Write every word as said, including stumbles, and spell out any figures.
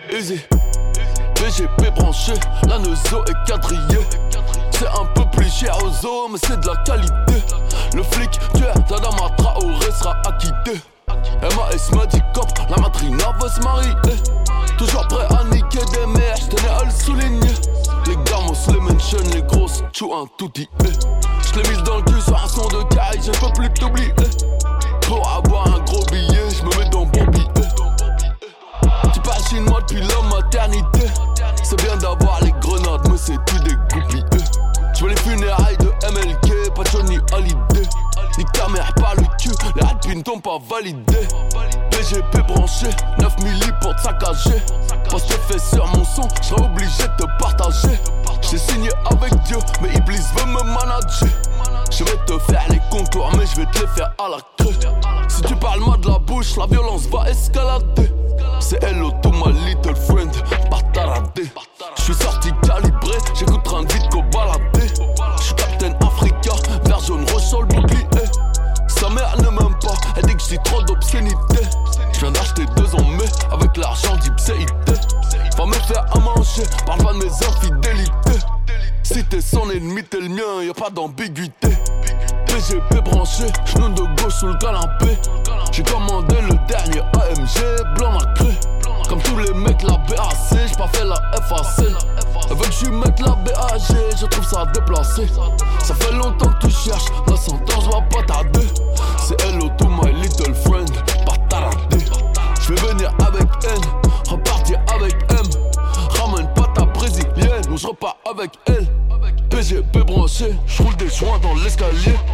Easy, B G P branché, la neuzo est quadrillée. C'est un peu plus cher aux zoo, mais c'est de la qualité. Le flic tueur d'Adama Traoré sera acquitté. M A S m'a dit cop, la matrina veut se marier. Toujours prêt à niquer des mères, j'tenais à le souligner. Les gamos, les mentions, les grosses, tchou un touti. J'l'ai mise dans le cul sur un son de caille, je peux plus t'oublier. Pour avoir un gros billet, j'me mets dans bon billet. Tu parles chinois depuis la maternité. C'est bien d'avoir les grenades, mais c'est tout des goupilles. J'veux les funérailles de M L K, pas Johnny Hallyday. Ni ta mère par le cul, les rapines t'ont pas validé. P G P branché, neuf milli pour te saccager. Parce que fais sur mon son, j'serais obligé de te partager. J't'ai signé avec Dieu, mais Iblis veut me manager. Je vais te faire les contours, mais je vais te les faire à la creux. Si tu parles mal de la bouche, la violence va escalader. C'est hello to my little friend, pas taradé. J'suis sorti calibré, j'écoute train de vite qu'au baladé. J'suis Captain Africa, vert jaune rouge sur le bouclier. Sa mère ne m'aime pas, elle dit que j'dis trop d'obscénité. J'viens d'acheter deux en mai, avec l'argent d'Ipséité. Va me faire à manger, parle pas de mes infidélités. Si t'es son ennemi, t'es le mien, y'a pas d'ambiguïté. P G P branché, genou de gauche sous le canapé. J'ai commandé le dernier A M G, blanc nacré. Comme tous les mecs la B A C, j'ai pas fait la F A C. Elle veut que je mette la B A G, je trouve ça déplacé. Ça fait longtemps que tu cherches, la sentence va pas tarder. C'est hello to my little friend, pas taradé. Je vais venir avec N, repartir avec M. Ramène pas ta brésilienne, ou je repars avec elle. P G P branché, j'roule des joints dans l'escalier.